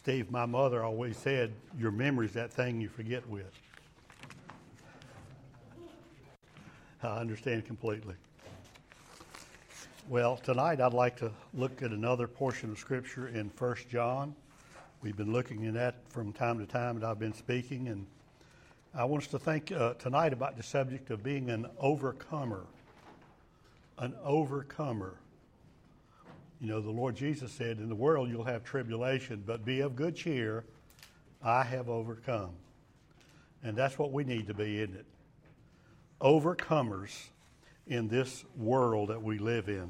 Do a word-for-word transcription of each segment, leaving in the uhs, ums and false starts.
Steve, my mother always said, your memory's that thing you forget with. I understand completely. Well, tonight I'd like to look at another portion of Scripture in First John. We've been looking at that from time to time that I've been speaking, and I want us to think uh, tonight about the subject of being an overcomer. An overcomer. You know, the Lord Jesus said, in the world you'll have tribulation, but be of good cheer, I have overcome. And that's what we need to be, isn't it? Overcomers in this world that we live in.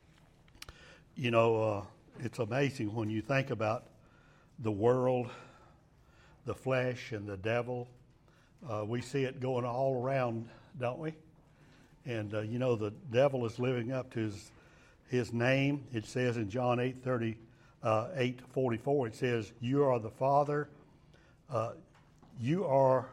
You know, uh, it's amazing when you think about the world, the flesh, and the devil. Uh, we see it going all around, don't we? And, uh, you know, the devil is living up to his, his name. It says in John eight thirty, uh, eight forty-four, it says, you are the father, uh, you are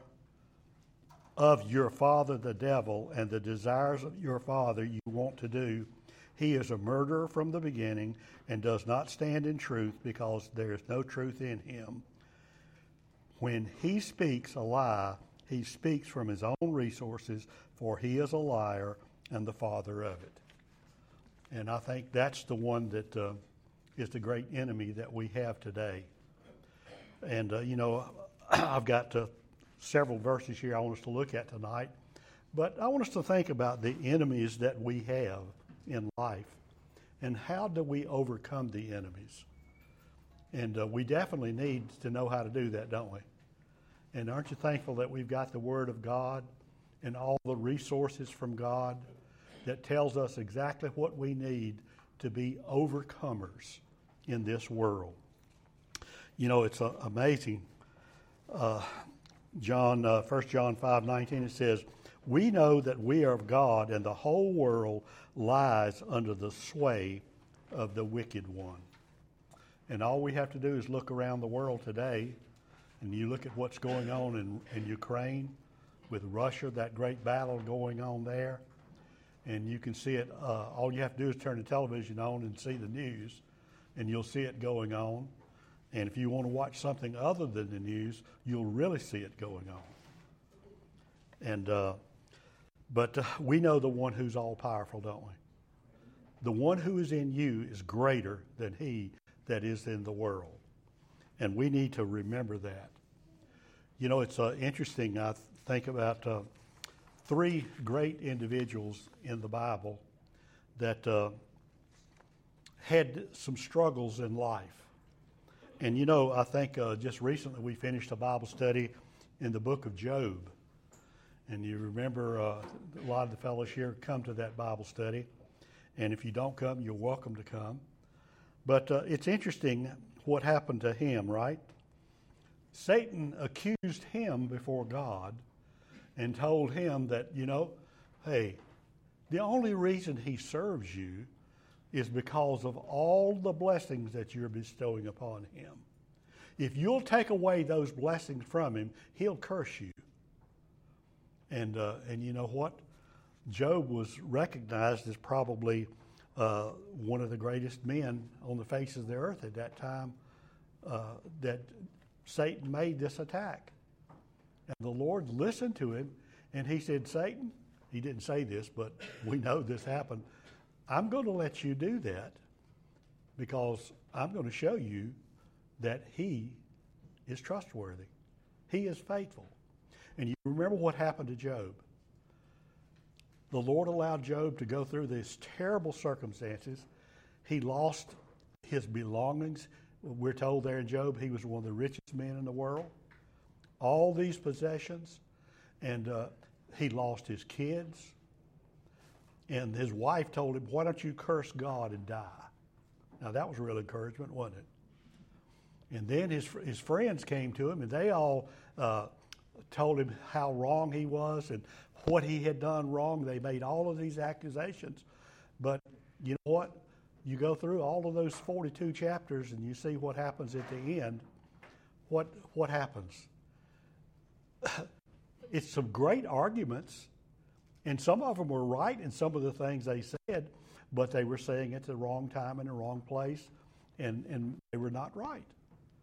of your father the devil, and the desires of your father you want to do. He is a murderer from the beginning and does not stand in truth because there is no truth in him. When he speaks a lie, he speaks from his own resources, for he is a liar and the father of it. And I think that's the one that uh, is the great enemy that we have today. And, uh, you know, I've got uh, several verses here I want us to look at tonight. But I want us to think about the enemies that we have in life and how do we overcome the enemies. And uh, we definitely need to know how to do that, don't we? And aren't you thankful that we've got the Word of God and all the resources from God that tells us exactly what we need to be overcomers in this world? You know, it's uh, amazing. Uh, John, uh, First John five nineteen, it says, we know that we are of God, and the whole world lies under the sway of the wicked one. And all we have to do is look around the world today, and you look at what's going on in, in Ukraine with Russia, that great battle going on there, and you can see it. Uh, all you have to do is turn the television on and see the news, and you'll see it going on. And if you want to watch something other than the news, you'll really see it going on. And uh, but uh, we know the one who's all-powerful, don't we? The one who is in you is greater than he that is in the world. And we need to remember that. You know, it's uh, interesting. I think about uh, three great individuals in the Bible that uh, had some struggles in life. And, you know, I think uh, just recently we finished a Bible study in the book of Job. And you remember uh, a lot of the fellows here come to that Bible study. And if you don't come, you're welcome to come. But uh, it's interesting what happened to him, right? Satan accused him before God and told him that, you know, hey, the only reason he serves you is because of all the blessings that you're bestowing upon him. If you'll take away those blessings from him, he'll curse you. And uh, and you know what? Job was recognized as probably uh, one of the greatest men on the face of the earth at that time uh, that Satan made this attack. And the Lord listened to him, and he said, Satan, he didn't say this, but we know this happened, I'm going to let you do that because I'm going to show you that he is trustworthy. He is faithful. And you remember what happened to Job. The Lord allowed Job to go through these terrible circumstances. He lost his belongings. We're told there in Job he was one of the richest men in the world. All these possessions. And uh, he lost his kids. And his wife told him, why don't you curse God and die? Now, that was real encouragement, wasn't it? And then his his friends came to him, and they all uh, told him how wrong he was and what he had done wrong. They made all of these accusations. But you know what? You go through all of those forty-two chapters, and you see what happens at the end. What what happens? It's some great arguments. And some of them were right in some of the things they said, but they were saying it at the wrong time in the wrong place, and, and they were not right.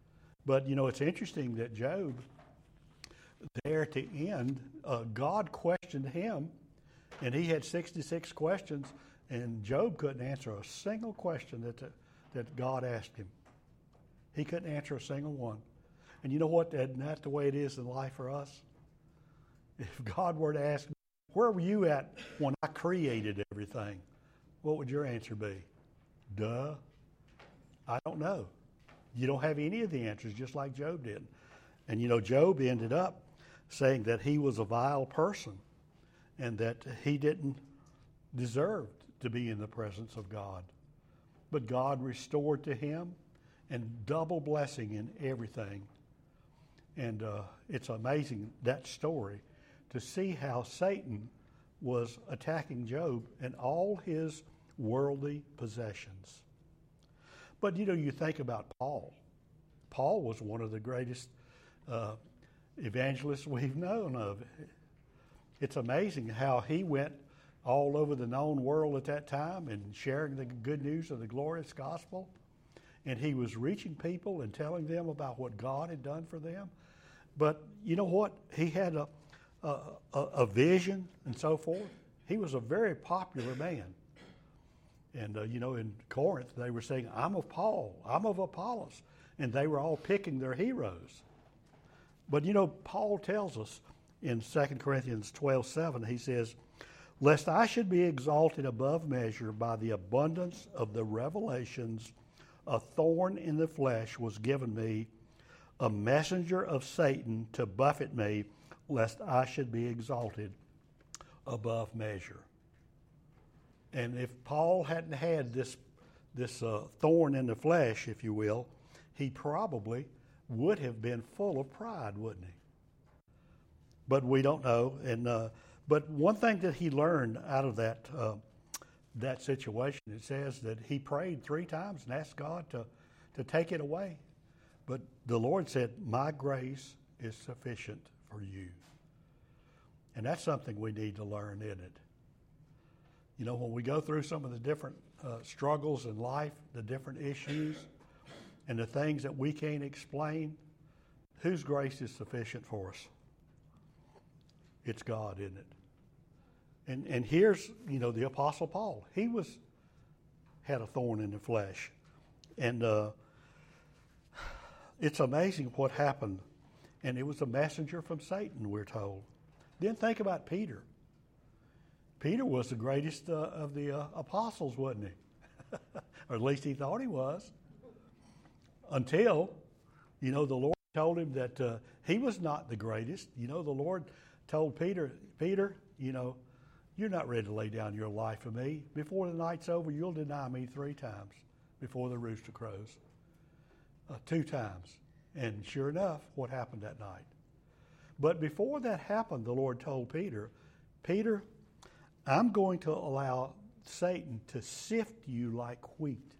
But, you know, it's interesting that Job, there at the end, uh, God questioned him, and he had sixty-six questions, and Job couldn't answer a single question that the, that God asked him. He couldn't answer a single one. And you know what? Isn't that the way it is in life for us? If God were to ask me, where were you at when I created everything? What would your answer be? Duh. I don't know. You don't have any of the answers, just like Job did. And you know, Job ended up saying that he was a vile person and that he didn't deserve to be in the presence of God. But God restored to him and double blessing in everything. And uh, it's amazing, that story, to see how Satan was attacking Job and all his worldly possessions. But, you know, you think about Paul. Paul was one of the greatest uh, evangelists we've known of. It's amazing how he went all over the known world at that time and sharing the good news of the glorious gospel. And he was reaching people and telling them about what God had done for them. But you know what? He had a, a, a vision and so forth. He was a very popular man. And, uh, you know, in Corinth, they were saying, I'm of Paul, I'm of Apollos. And they were all picking their heroes. But, you know, Paul tells us in Second Corinthians twelve seven, he says, lest I should be exalted above measure by the abundance of the revelations, a thorn in the flesh was given me, a messenger of Satan to buffet me, lest I should be exalted above measure. And if Paul hadn't had this this uh, thorn in the flesh, if you will, he probably would have been full of pride, wouldn't he? But we don't know. And uh, but one thing that he learned out of that uh, that situation, it says that he prayed three times and asked God to to take it away. But the Lord said, "My grace is sufficient for you." And that's something we need to learn, isn't it? You know, when we go through some of the different uh, struggles in life, the different issues, and the things that we can't explain, whose grace is sufficient for us? It's God, isn't it? And and here's, you know, the Apostle Paul. He was had a thorn in the flesh. And uh, it's amazing what happened. And it was a messenger from Satan, we're told. Then think about Peter. Peter was the greatest uh, of the uh, apostles, wasn't he? Or at least he thought he was. Until, you know, the Lord told him that uh, he was not the greatest. You know, the Lord told Peter, Peter, you know, you're not ready to lay down your life for me. Before the night's over, you'll deny me three times before the rooster crows. Uh, two times. And sure enough, what happened that night? But before that happened, the Lord told Peter, Peter, I'm going to allow Satan to sift you like wheat.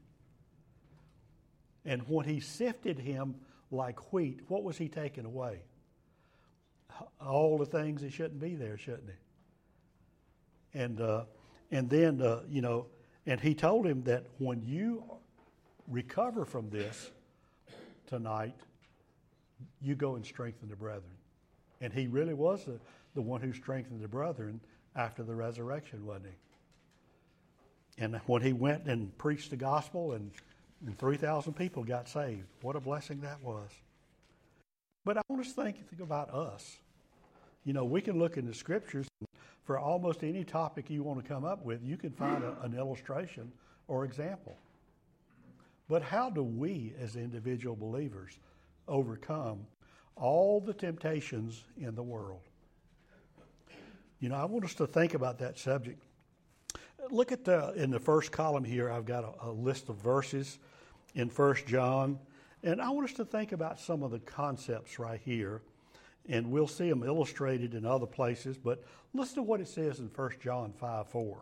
And when he sifted him like wheat, what was he taking away? All the things that shouldn't be there, shouldn't he? And uh, and then, uh, you know, and he told him that when you recover from this tonight, you go and strengthen the brethren. And he really was the, the one who strengthened the brethren after the resurrection, wasn't he? And when he went and preached the gospel and, and three thousand people got saved, what a blessing that was. But I want us to think, think about us. You know, we can look in the scriptures, and for almost any topic you want to come up with, you can find a, an illustration or example. But how do we as individual believers overcome all the temptations in the world? You know, I want us to think about that subject. Look at the, in the first column here, I've got a, a list of verses in First John. And I want us to think about some of the concepts right here. And we'll see them illustrated in other places. But listen to what it says in First John five four.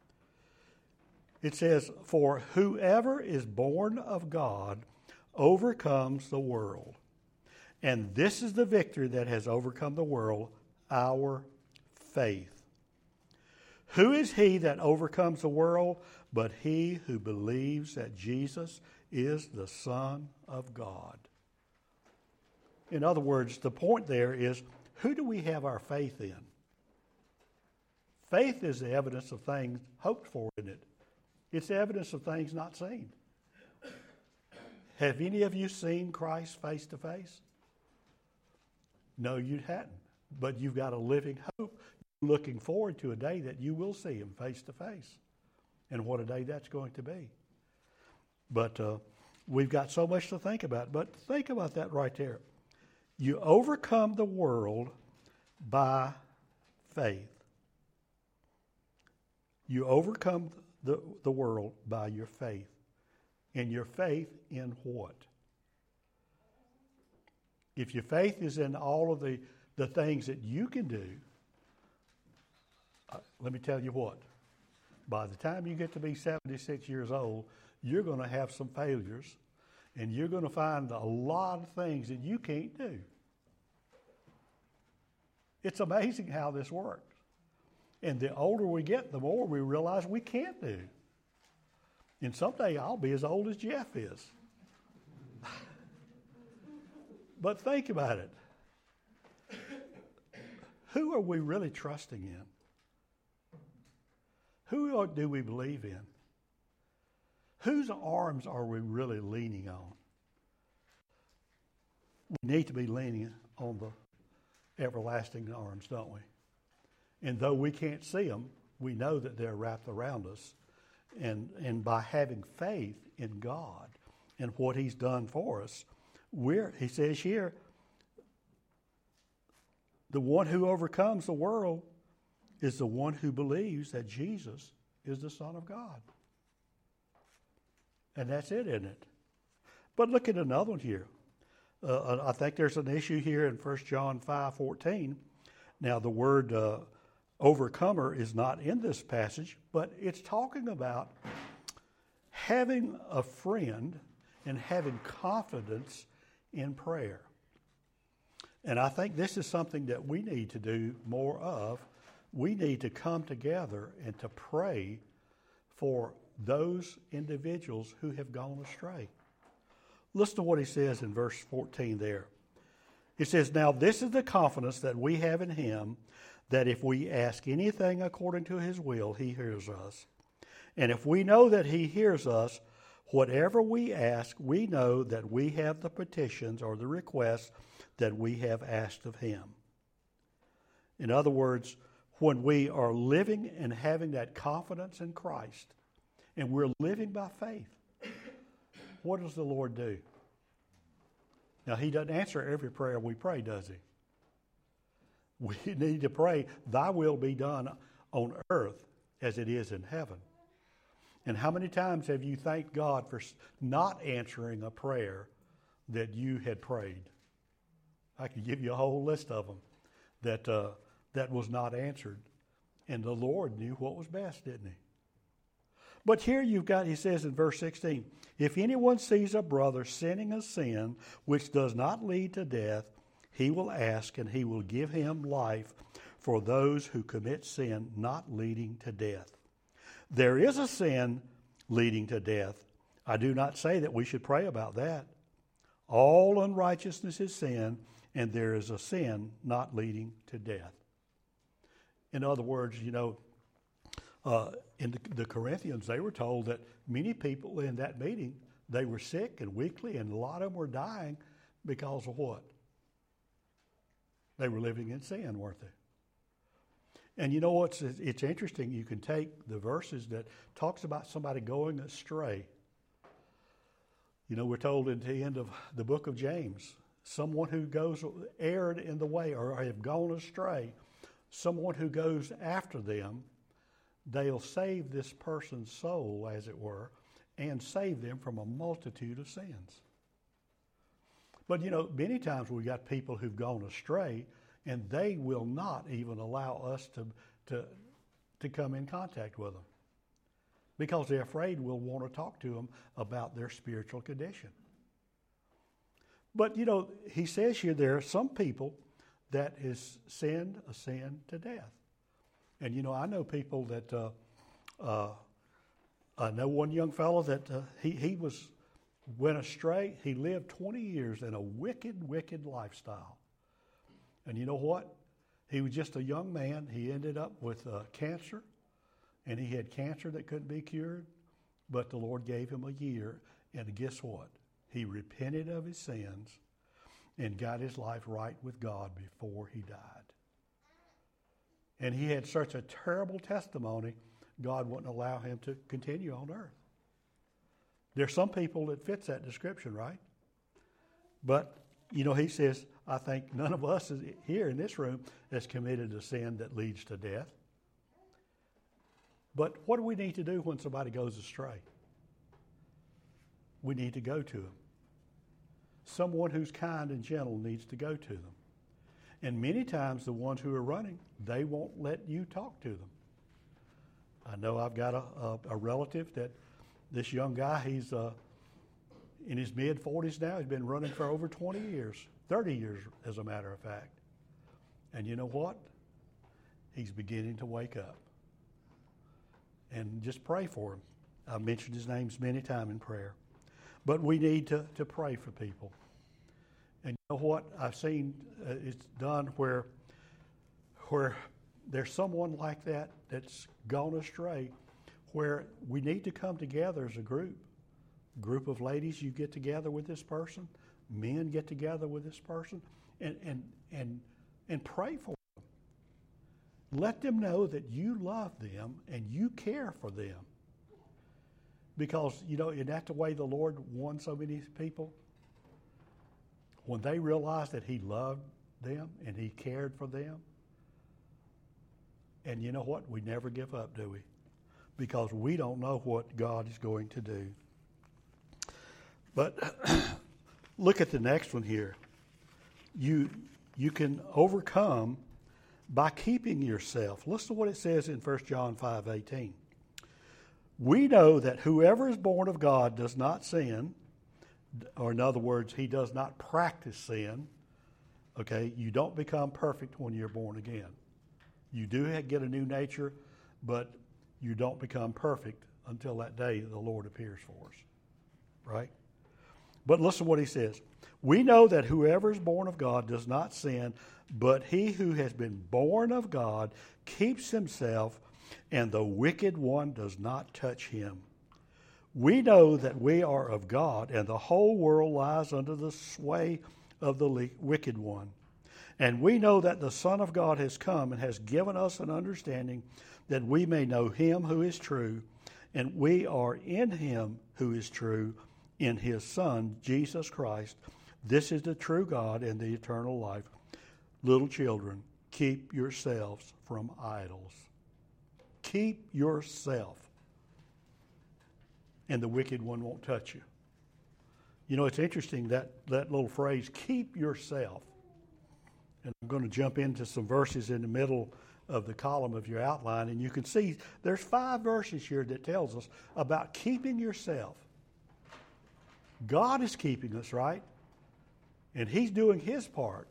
It says, for whoever is born of God overcomes the world. And this is the victory that has overcome the world, our faith. Who is he that overcomes the world but he who believes that Jesus is the Son of God? In other words, the point there is, who do we have our faith in? Faith is the evidence of things hoped for, isn't it? It's the evidence of things not seen. Have any of you seen Christ face to face? No, you hadn't. But you've got a living hope, looking forward to a day that you will see him face to face. And what a day that's going to be. But uh, we've got so much to think about. But think about that right there. You overcome the world by faith. You overcome the, the world by your faith. And your faith in what? If your faith is in all of the, the things that you can do, uh, let me tell you what. By the time you get to be seventy-six years old, you're going to have some failures, and you're going to find a lot of things that you can't do. It's amazing how this works. And the older we get, the more we realize we can't do. And someday I'll be as old as Jeff is. But think about it. Who are we really trusting in? Who do we believe in? Whose arms are we really leaning on? We need to be leaning on the everlasting arms, don't we? And though we can't see them, we know that they're wrapped around us. And, and by having faith in God and what he's done for us, we're, he says here, the one who overcomes the world is the one who believes that Jesus is the Son of God. And that's it, isn't it? But look at another one here. Uh, I think there's an issue here in First John five fourteen. Now, the word uh, overcomer is not in this passage, but it's talking about having a friend and having confidence in prayer. And I think this is something that we need to do more of. We need to come together and to pray for those individuals who have gone astray. Listen to what he says in verse fourteen there. He says, "Now this is the confidence that we have in him, that if we ask anything according to his will, he hears us. And if we know that he hears us, whatever we ask, we know that we have the petitions or the requests that we have asked of him." In other words, when we are living and having that confidence in Christ, and we're living by faith, what does the Lord do? Now, he doesn't answer every prayer we pray, does he? We need to pray, thy will be done on earth as it is in heaven. And how many times have you thanked God for not answering a prayer that you had prayed? I could give you a whole list of them that uh, that was not answered. And the Lord knew what was best, didn't he? But here you've got, he says in verse sixteen, "If anyone sees a brother sinning a sin which does not lead to death, he will ask, and he will give him life for those who commit sin not leading to death. There is a sin leading to death. I do not say that we should pray about that. All unrighteousness is sin, and there is a sin not leading to death." In other words, you know, uh, in the, the Corinthians, they were told that many people in that meeting, they were sick and weakly, and a lot of them were dying because of what? They were living in sin, weren't they? And you know what's it's interesting, you can take the verses that talks about somebody going astray. You know, we're told at the end of the book of James, someone who goes erred in the way or have gone astray, someone who goes after them, they'll save this person's soul, as it were, and save them from a multitude of sins. But, you know, many times we've got people who've gone astray, and they will not even allow us to, to, to come in contact with them because they're afraid we'll want to talk to them about their spiritual condition. But, you know, he says here there are some people that has sinned a sin to death. And, you know, I know people that, uh, uh, I know one young fellow that uh, he, he was went astray. He lived twenty years in a wicked, wicked lifestyle. And you know what? He was just a young man. He ended up with uh, cancer, and he had cancer that couldn't be cured. But the Lord gave him a year, and guess what? He repented of his sins and got his life right with God before he died. And he had such a terrible testimony, God wouldn't allow him to continue on earth. There's some people that fits that description, right? But, you know, he says, I think none of us is here in this room has committed a sin that leads to death. But what do we need to do when somebody goes astray? We need to go to them. Someone who's kind and gentle needs to go to them. And many times the ones who are running, they won't let you talk to them. I know I've got a, a, a relative that this young guy, he's uh, in his mid forties now. He's been running for over twenty years, thirty years as a matter of fact. And you know what? He's beginning to wake up. And just pray for him. I've mentioned his names many times in prayer. But we need to, to pray for people. And you know what? I've seen uh, it's done where, where there's someone like that that's gone astray, where we need to come together as a group. Group of ladies, you get together with this person. Men get together with this person and, and, and, and pray for them. Let them know that you love them and you care for them. Because, you know, isn't that the way the Lord won so many people? When they realized that he loved them and he cared for them. And you know what? We never give up, do we? Because we don't know what God is going to do. But look at the next one here. You, you can overcome by keeping yourself. Listen to what it says in First John five eighteen. We know that whoever is born of God does not sin, or in other words, he does not practice sin. Okay, you don't become perfect when you're born again. You do get a new nature, but you don't become perfect until that day the Lord appears for us. Right? But listen to what he says. We know that whoever is born of God does not sin, but he who has been born of God keeps himself, and the wicked one does not touch him. We know that we are of God, and the whole world lies under the sway of the wicked one. And we know that the Son of God has come and has given us an understanding that we may know him who is true, and we are in him who is true, in his Son, Jesus Christ. This is the true God and the eternal life. Little children, keep yourselves from idols. Keep yourself, and the wicked one won't touch you. You know, it's interesting that, that little phrase, keep yourself. And I'm going to jump into some verses in the middle of the column of your outline, and you can see there's five verses here that tells us about keeping yourself. God is keeping us, right? And he's doing his part.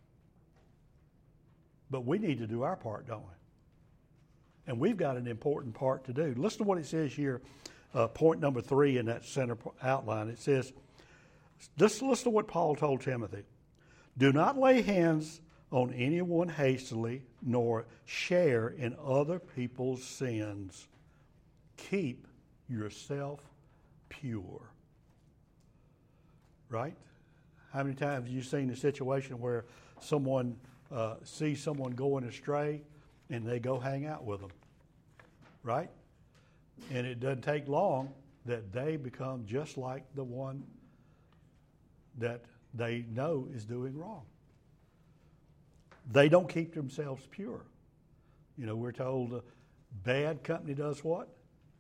But we need to do our part, don't we? And we've got an important part to do. Listen to what it says here, uh, point number three in that center outline. It says, just listen to what Paul told Timothy. Do not lay hands on anyone hastily, nor share in other people's sins. Keep yourself pure. Right? How many times have you seen a situation where someone uh, sees someone going astray and they go hang out with them? Right? And it doesn't take long that they become just like the one that they know is doing wrong. They don't keep themselves pure. You know, we're told uh, bad company does what?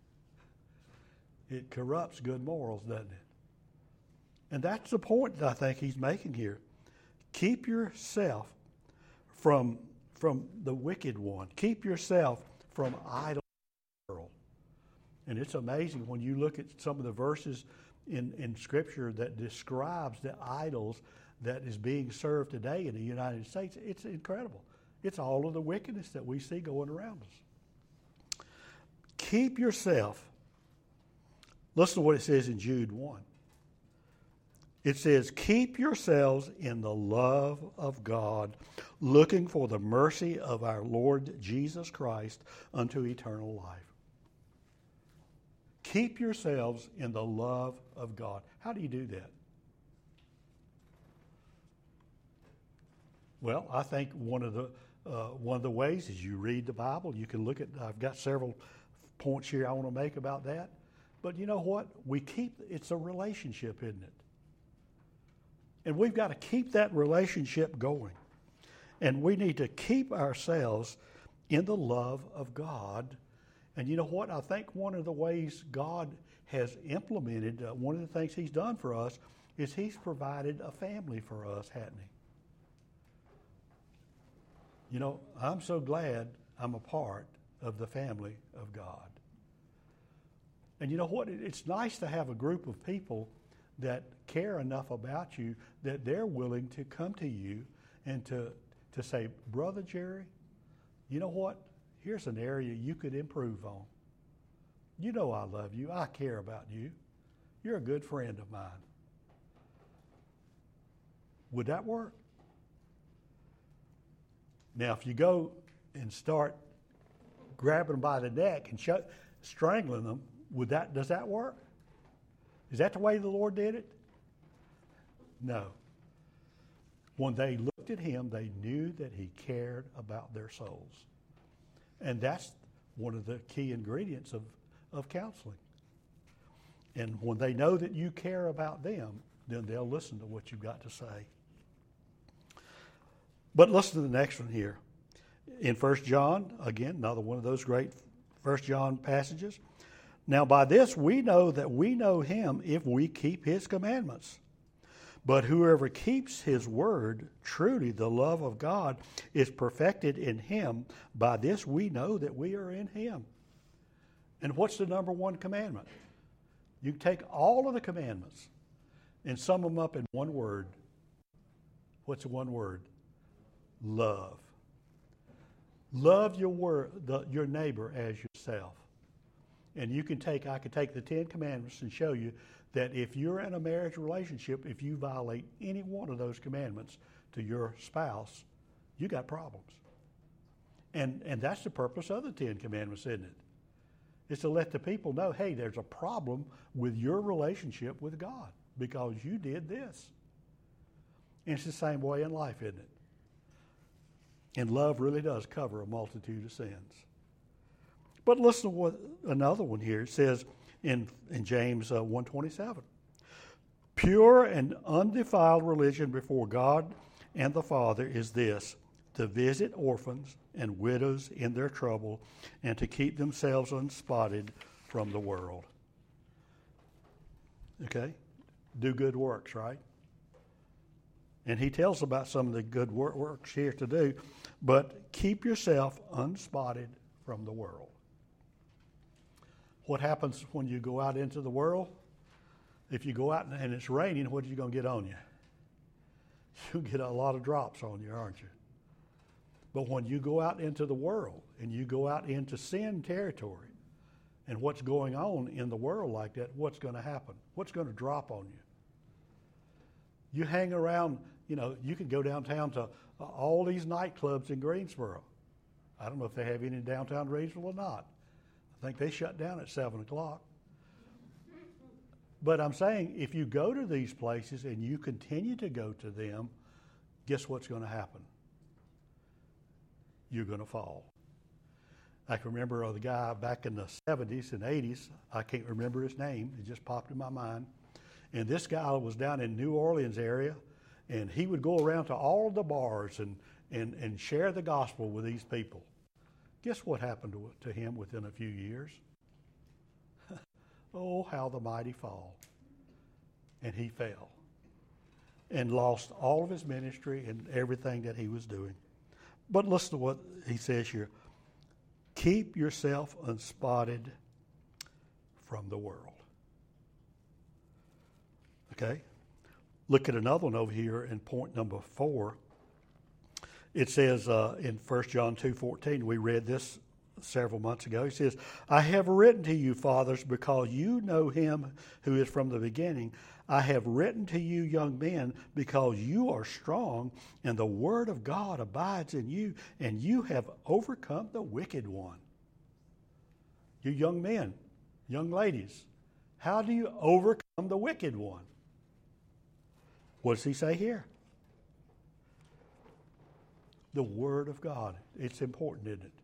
It corrupts good morals, doesn't it? And that's the point that I think he's making here. Keep yourself from, from the wicked one. Keep yourself from idol. And it's amazing when you look at some of the verses in, in Scripture that describes the idols that is being served today in the United States. It's incredible. It's all of the wickedness that we see going around us. Keep yourself. Listen to what it says in Jude one. It says, keep yourselves in the love of God, looking for the mercy of our Lord Jesus Christ unto eternal life. Keep yourselves in the love of God. How do you do that? Well, I think one of the uh, one of the ways is you read the Bible. You can look at. I've got several points here I want to make about that. But you know what? We keep. It's a relationship, isn't it? And we've got to keep that relationship going. And we need to keep ourselves in the love of God. And you know what? I think one of the ways God has implemented, uh, one of the things He's done for us, is He's provided a family for us, hasn't He? You know, I'm so glad I'm a part of the family of God. And you know what? It's nice to have a group of people that care enough about you that they're willing to come to you and to, to say, Brother Jerry, you know what? Here's an area you could improve on. You know I love you. I care about you. You're a good friend of mine. Would that work? Now, if you go and start grabbing them by the neck and sh- strangling them, would that does that work? Is that the way the Lord did it? No. When they looked at Him, they knew that He cared about their souls. And that's one of the key ingredients of, of counseling. And when they know that you care about them, then they'll listen to what you've got to say. But listen to the next one here. In First John, again, another one of those great First John passages. Now by this we know that we know Him if we keep His commandments. But whoever keeps His word, truly the love of God is perfected in him. By this we know that we are in Him. And what's the number one commandment? You take all of the commandments and sum them up in one word. What's the one word? Love. Love your word, the, your neighbor as yourself. And you can take, I could take the Ten Commandments and show you that if you're in a marriage relationship, if you violate any one of those commandments to your spouse, you got problems. And and that's the purpose of the Ten Commandments, isn't it? It's to let the people know, hey, there's a problem with your relationship with God because you did this. And it's the same way in life, isn't it? And love really does cover a multitude of sins. But listen to what another one here. It says in, in James uh, one twenty-seven, pure and undefiled religion before God and the Father is this, to visit orphans and widows in their trouble and to keep themselves unspotted from the world. Okay? Do good works, right? And he tells about some of the good works here to do, but keep yourself unspotted from the world. What happens when you go out into the world? If you go out and it's raining, what are you going to get on you? You'll get a lot of drops on you, aren't you? But when you go out into the world and you go out into sin territory and what's going on in the world like that, what's going to happen? What's going to drop on you? You hang around, you know, you can go downtown to uh, all these nightclubs in Greensboro. I don't know if they have any in downtown Greensboro or not. I think they shut down at seven o'clock. But I'm saying if you go to these places and you continue to go to them, guess what's going to happen? You're going to fall. I can remember uh, the guy back in the seventies and eighties. I can't remember his name. It just popped in my mind. And this guy was down in New Orleans area, and he would go around to all the bars and, and, and share the gospel with these people. Guess what happened to, to him within a few years? Oh, how the mighty fall. And he fell and lost all of his ministry and everything that he was doing. But listen to what he says here. Keep yourself unspotted from the world. Okay? Look at another one over here in point number four. It says uh, in First John two fourteen, we read this several months ago. He says, I have written to you, fathers, because you know him who is from the beginning. I have written to you, young men, because you are strong, and the word of God abides in you, and you have overcome the wicked one. You young men, young ladies, how do you overcome the wicked one? What does he say here? The Word of God. It's important, isn't it?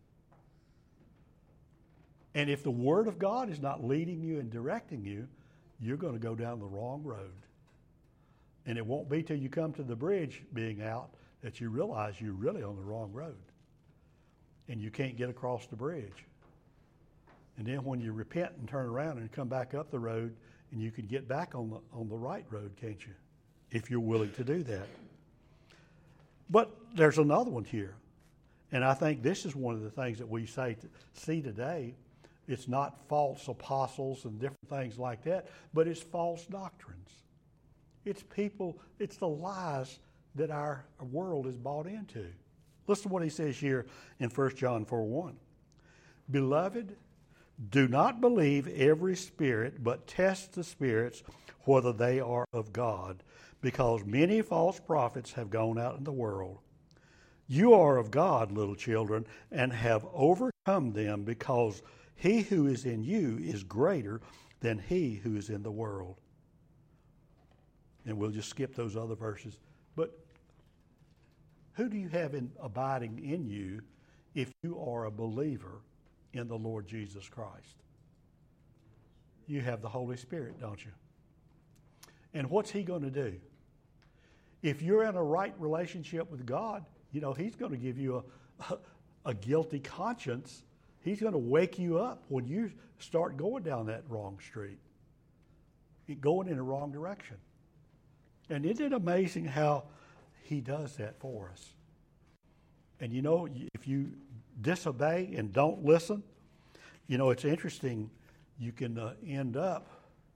And if the Word of God is not leading you and directing you, you're going to go down the wrong road. And it won't be till you come to the bridge being out that you realize you're really on the wrong road. And you can't get across the bridge. And then when you repent and turn around and come back up the road, and you can get back on the on the right road, can't you? If you're willing to do that. But there's another one here. And I think this is one of the things that we say to, see today. It's not false apostles and different things like that, but it's false doctrines. It's people, it's the lies that our world is bought into. Listen to what he says here in First John four one. Beloved, do not believe every spirit, but test the spirits whether they are of God, because many false prophets have gone out in the world. You are of God, little children, and have overcome them, because he who is in you is greater than he who is in the world. And we'll just skip those other verses. But who do you have in, abiding in you if you are a believer in the Lord Jesus Christ? You have the Holy Spirit, don't you? And what's he going to do? If you're in a right relationship with God, you know, he's going to give you a, a, a guilty conscience. He's going to wake you up when you start going down that wrong street, going in the wrong direction. And isn't it amazing how he does that for us? And you know, if you disobey and don't listen, you know, it's interesting. You can uh, end up,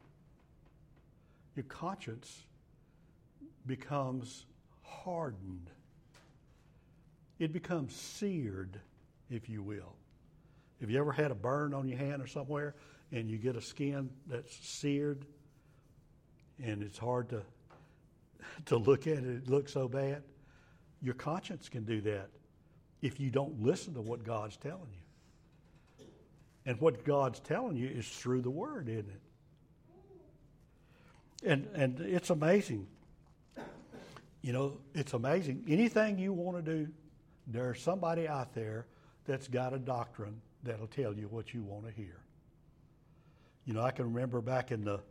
your conscience becomes hardened. It becomes seared, if you will. Have you ever had a burn on your hand or somewhere and you get a skin that's seared and it's hard to to look at it, it looks so bad? Your conscience can do that if you don't listen to what God's telling you. And what God's telling you is through the Word, isn't it? And and it's amazing. You know, it's amazing. Anything you want to do, there's somebody out there that's got a doctrine that'll tell you what you want to hear. You know, I can remember back in the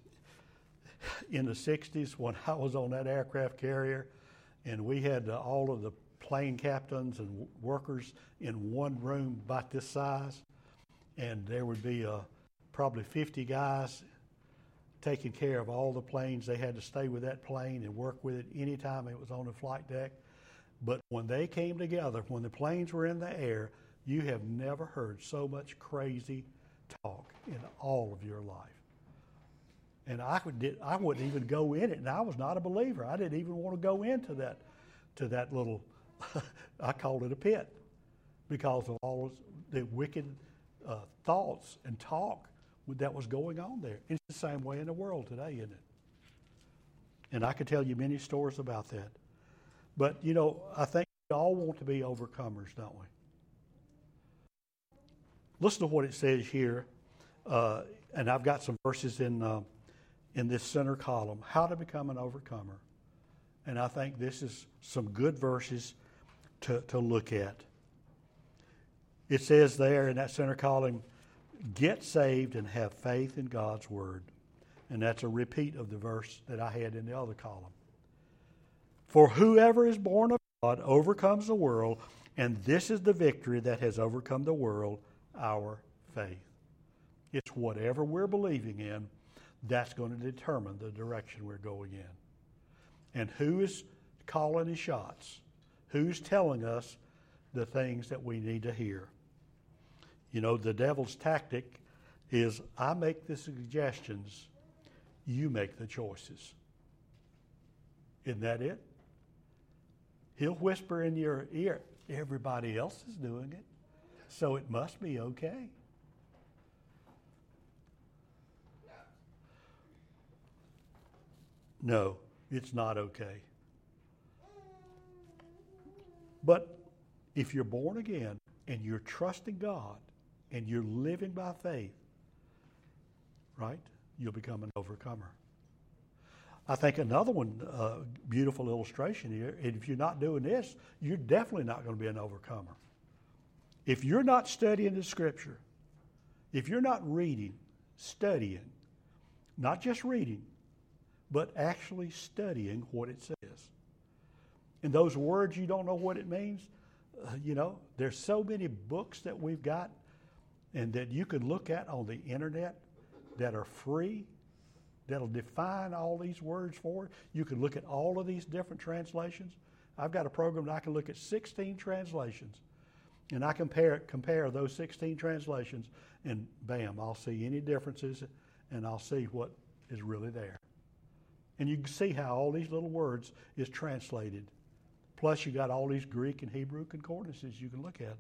in the sixties when I was on that aircraft carrier, and we had uh, all of the plane captains and w- workers in one room about this size, and there would be uh, probably fifty guys taking care of all the planes. They had to stay with that plane and work with it anytime it was on the flight deck. But when they came together, when the planes were in the air, you have never heard so much crazy talk in all of your life. And I would, I wouldn't even go in it, and I was not a believer. I didn't even want to go into that, to that little, I called it a pit, because of all the wicked uh, thoughts and talk that was going on there. It's the same way in the world today, isn't it? And I could tell you many stories about that. But, you know, I think we all want to be overcomers, don't we? Listen to what it says here, uh, and I've got some verses in uh, in this center column, how to become an overcomer. And I think this is some good verses to, to look at. It says there in that center column, get saved and have faith in God's Word. And that's a repeat of the verse that I had in the other column. For whoever is born of God overcomes the world, and this is the victory that has overcome the world, our faith. It's whatever we're believing in, that's going to determine the direction we're going in. And who is calling the shots? Who's telling us the things that we need to hear? You know, the devil's tactic is, I make the suggestions, you make the choices. Isn't that it? He'll whisper in your ear, everybody else is doing it, So it must be okay. No, it's not okay. But if you're born again and you're trusting God and you're living by faith, right, you'll become an overcomer. I think another one, uh, beautiful illustration here, and if you're not doing this, you're definitely not going to be an overcomer. If you're not studying the Scripture, if you're not reading, studying, not just reading, but actually studying what it says. And those words you don't know what it means, uh, you know, there's so many books that we've got and that you can look at on the internet that are free, that'll define all these words for you. You can look at all of these different translations. I've got a program that I can look at sixteen translations, and I compare compare those sixteen translations, and bam, I'll see any differences, and I'll see what is really there. And you can see how all these little words is translated. Plus, you got all these Greek and Hebrew concordances you can look at.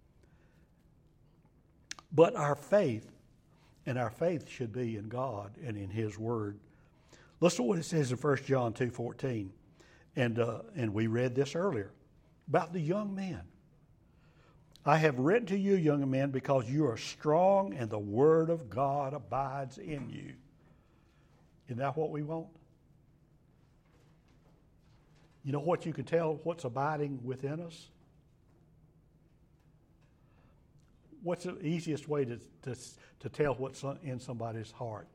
But our faith, and our faith should be in God and in His Word. Listen to what it says in First John two fourteen. And, uh, and we read this earlier about the young men. I have written to you, young men, because you are strong and the Word of God abides in you. Isn't that what we want? You know what you can tell what's abiding within us? What's the easiest way to to, to tell what's in somebody's heart?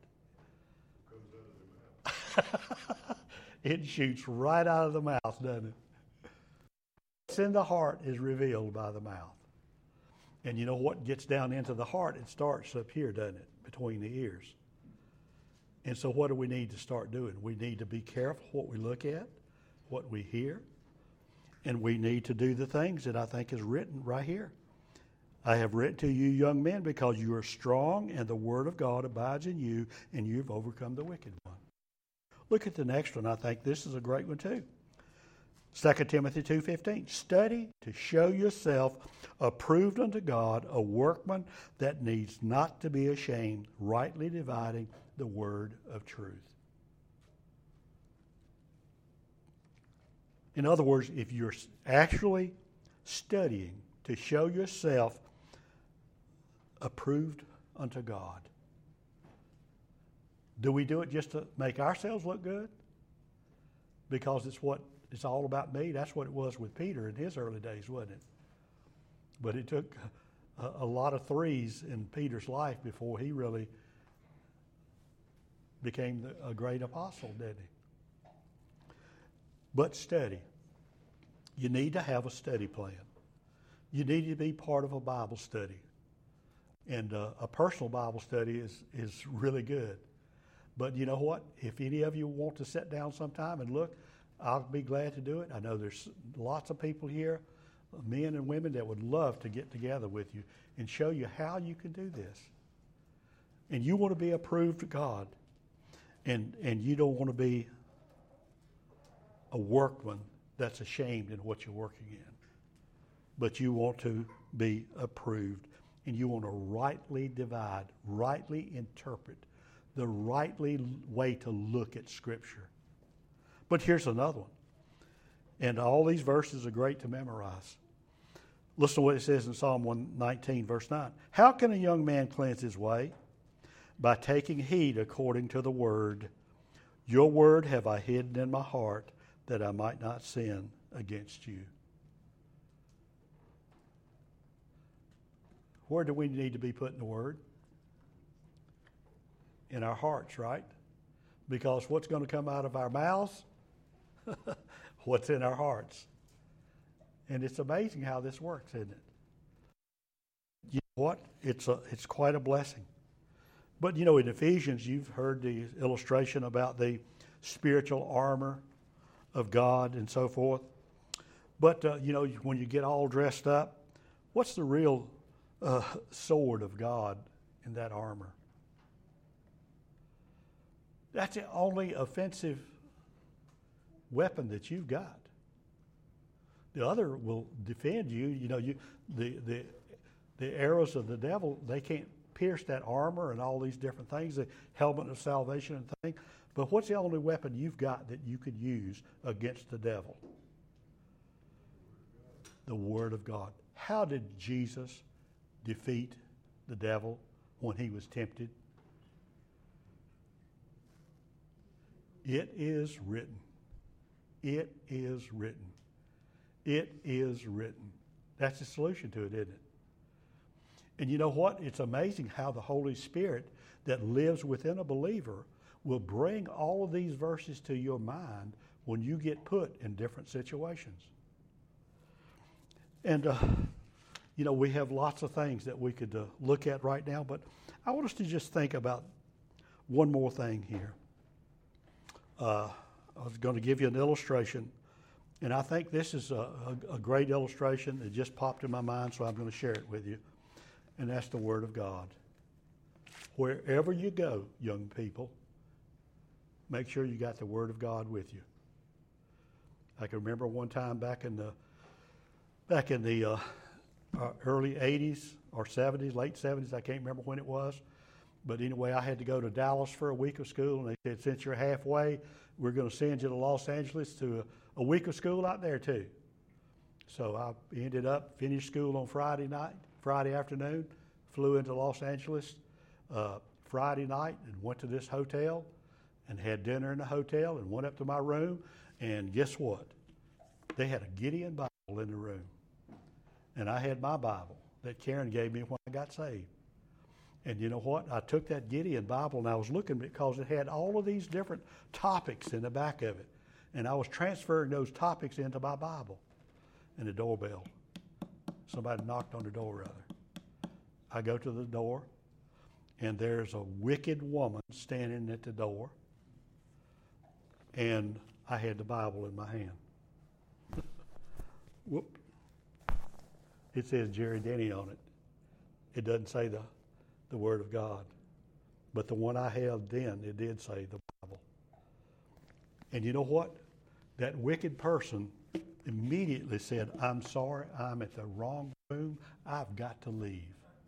Comes out of their mouth. It shoots right out of the mouth, doesn't it? What's in the heart is revealed by the mouth. And you know what gets down into the heart? It starts up here, doesn't it? Between the ears. And so what do we need to start doing? We need to be careful what we look at, what we hear, and we need to do the things that I think is written right here. I have written to you, young men, because you are strong and the Word of God abides in you, and you've overcome the wicked one. Look at the next one. I think this is a great one too. Second Timothy two fifteen. Study to show yourself approved unto God, a workman that needs not to be ashamed, rightly dividing the word of truth. In other words, if you're actually studying to show yourself approved unto God, do we do it just to make ourselves look good? Because it's what it's all about me. That's what it was with Peter in his early days, wasn't it? But it took a, a lot of threes in Peter's life before he really became the, a great apostle, didn't he? But study. You need to have a study plan. You need to be part of a Bible study. And uh, a personal Bible study is, is really good. But you know what? If any of you want to sit down sometime and look, I'll be glad to do it. I know there's lots of people here, men and women, that would love to get together with you and show you how you can do this. And you want to be approved to God. And, and you don't want to be a workman that's ashamed in what you're working in. But you want to be approved. And you want to rightly divide, rightly interpret, the rightly way to look at Scripture. But here's another one. And all these verses are great to memorize. Listen to what it says in Psalm one nineteen, verse nine. How can a young man cleanse his way? By taking heed according to the word. Your word have I hidden in my heart, that I might not sin against you. Where do we need to be putting the word? In our hearts, right? Because what's going to come out of our mouths? What's in our hearts. And it's amazing how this works, isn't it? You know what? It's a, it's quite a blessing. But, you know, in Ephesians, you've heard the illustration about the spiritual armor of God and so forth. But, uh, you know, when you get all dressed up, what's the real uh, sword of God in that armor? That's the only offensive weapon that you've got. The other will defend you. You know, you the the the arrows of the devil, they can't pierce that armor and all these different things, the helmet of salvation and things. But what's the only weapon you've got that you could use against the devil? The Word of God. How did Jesus defeat the devil when he was tempted? It is written. It is written. It is written. That's the solution to it, isn't it? And you know what? It's amazing how the Holy Spirit that lives within a believer will bring all of these verses to your mind when you get put in different situations. And, uh, you know, we have lots of things that we could uh, look at right now, but I want us to just think about one more thing here. Uh, I was going to give you an illustration, and I think this is a, a, a great illustration. It just popped in my mind, so I'm going to share it with you, and that's the Word of God. Wherever you go, young people, make sure you got the Word of God with you. I can remember one time back in the back in the uh, uh, early eighties or seventies, late seventies, I can't remember when it was. But anyway, I had to go to Dallas for a week of school, and they said, since you're halfway, we're going to send you to Los Angeles to a, a week of school out there too. So I ended up, finished school on Friday night, Friday afternoon, flew into Los Angeles uh, Friday night and went to this hotel and had dinner in the hotel and went up to my room, and guess what? They had a Gideon Bible in the room. And I had my Bible that Karen gave me when I got saved. And you know what? I took that Gideon Bible and I was looking because it had all of these different topics in the back of it. And I was transferring those topics into my Bible. And the doorbell. Somebody knocked on the door, rather. I go to the door, and there's a wicked woman standing at the door. And I had the Bible in my hand. Whoop. It says Jerry Denny on it. It doesn't say the, the Word of God. But the one I held then, it did say the Bible. And you know what? That wicked person immediately said, I'm sorry, I'm at the wrong room. I've got to leave.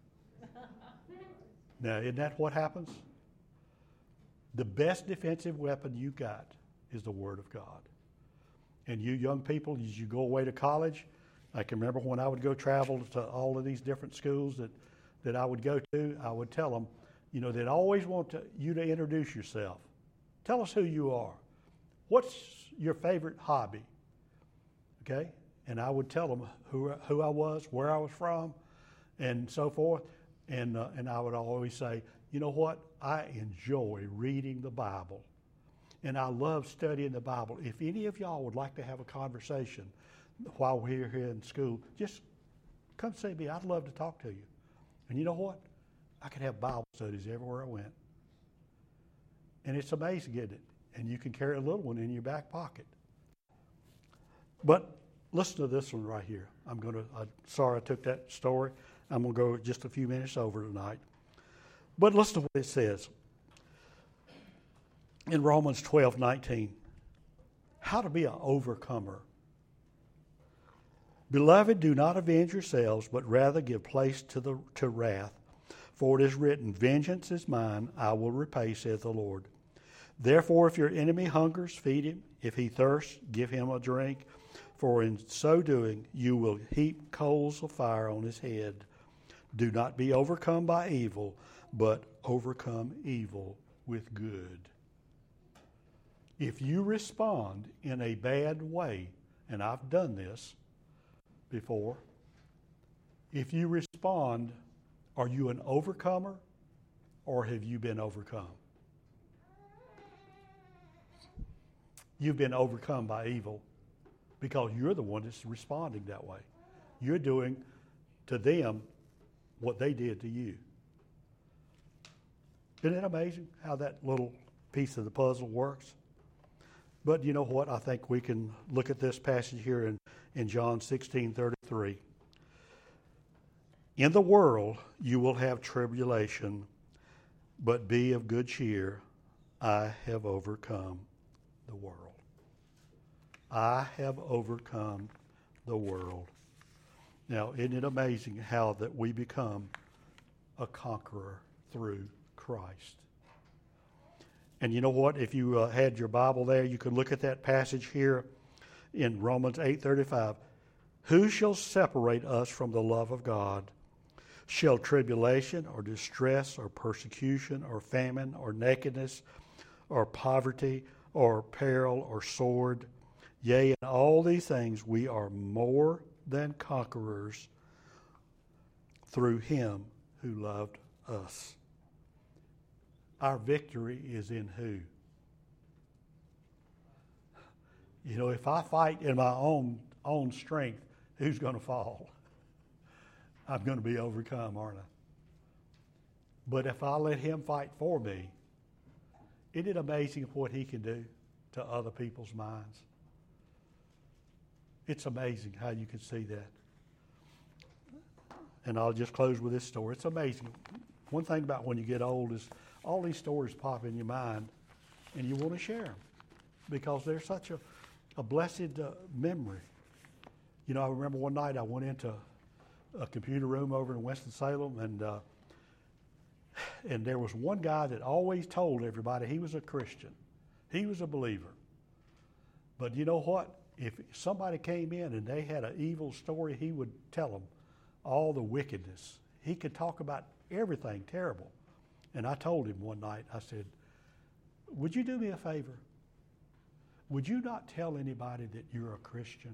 Now, isn't that what happens? The best defensive weapon you got is the Word of God. And you young people, as you go away to college, I can remember when I would go travel to all of these different schools that, that I would go to, I would tell them, you know, they'd always want to, you to introduce yourself. Tell us who you are. What's your favorite hobby? Okay? And I would tell them who, who I was, where I was from, and so forth. And, uh, and I would always say, you know what? I enjoy reading the Bible. And I love studying the Bible. If any of y'all would like to have a conversation while we're here in school, just come see me. I'd love to talk to you. And you know what? I could have Bible studies everywhere I went. And it's amazing, isn't it? And you can carry a little one in your back pocket. But listen to this one right here. I'm going to, I'm sorry I took that story. I'm going to go just a few minutes over tonight. But listen to what it says in Romans twelve nineteen. How to be an overcomer. Beloved, do not avenge yourselves, but rather give place to the to wrath. For it is written, vengeance is mine, I will repay, saith the Lord. Therefore, if your enemy hungers, feed him. If he thirsts, give him a drink. For in so doing, you will heap coals of fire on his head. Do not be overcome by evil, but overcome evil with good. If you respond in a bad way, and I've done this before, if you respond, are you an overcomer or have you been overcome? You've been overcome by evil because you're the one that's responding that way. You're doing to them what they did to you. Isn't it amazing how that little piece of the puzzle works? But you know what? I think we can look at this passage here in, in John sixteen thirty-three. In the world you will have tribulation, but be of good cheer. I have overcome the world. I have overcome the world. Now, isn't it amazing how that we become a conqueror through Christ? And you know what? If you uh, had your Bible there, you could look at that passage here in Romans eight thirty-five. Who shall separate us from the love of God? Shall tribulation or distress or persecution or famine or nakedness or poverty or peril or sword? Yea, in all these things we are more than conquerors through him who loved us. Our victory is in who? You know, if I fight in my own own strength, who's going to fall? I'm going to be overcome, aren't I? But if I let him fight for me, isn't it amazing what he can do to other people's minds? It's amazing how you can see that. And I'll just close with this story. It's amazing. One thing about when you get old is all these stories pop in your mind, and you want to share them because they're such a, a blessed uh, memory. You know, I remember one night I went into a computer room over in Winston-Salem, and uh, and there was one guy that always told everybody he was a Christian. He was a believer. But you know what? If somebody came in and they had an evil story, he would tell them all the wickedness. He could talk about everything terrible. And I told him one night, I said, would you do me a favor? Would you not tell anybody that you're a Christian?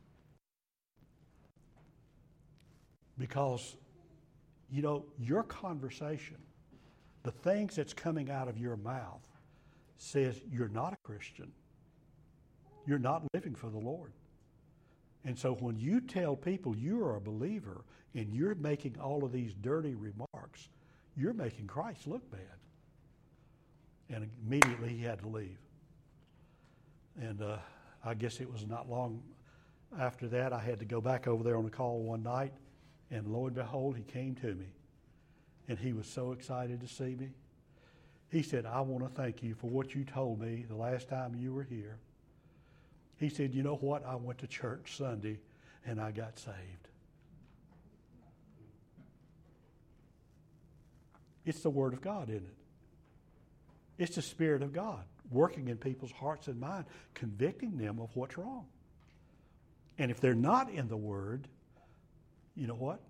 Because, you know, your conversation, the things that's coming out of your mouth says you're not a Christian. You're not living for the Lord. And so when you tell people you are a believer and you're making all of these dirty remarks, you're making Christ look bad. And immediately he had to leave. And uh, I guess it was not long after that I had to go back over there on a call one night, and lo and behold, he came to me. And he was so excited to see me. He said, I want to thank you for what you told me the last time you were here. He said, you know what? I went to church Sunday and I got saved. It's the Word of God, isn't it? It's the Spirit of God working in people's hearts and minds, convicting them of what's wrong. And if they're not in the Word, you know what?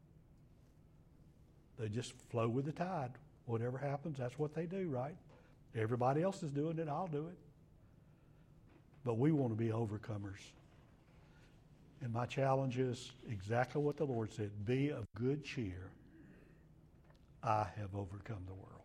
They just flow with the tide. Whatever happens, that's what they do, right? Everybody else is doing it, I'll do it. But we want to be overcomers. And my challenge is exactly what the Lord said. Be of good cheer. I have overcome the world.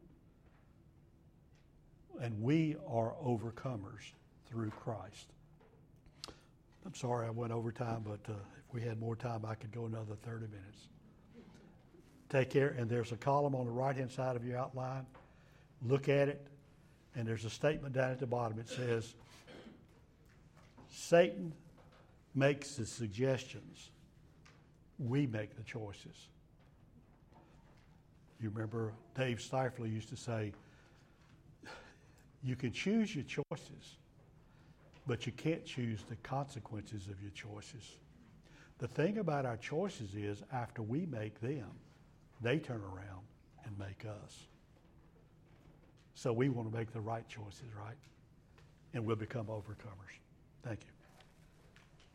And we are overcomers through Christ. I'm sorry I went over time, but uh, if we had more time, I could go another thirty minutes. Take care. And there's a column on the right-hand side of your outline. Look at it. And there's a statement down at the bottom. It says, Satan makes the suggestions. We make the choices. You remember Dave Stifler used to say, you can choose your choices, but you can't choose the consequences of your choices. The thing about our choices is after we make them, they turn around and make us. So we want to make the right choices, right? And we'll become overcomers. Thank you.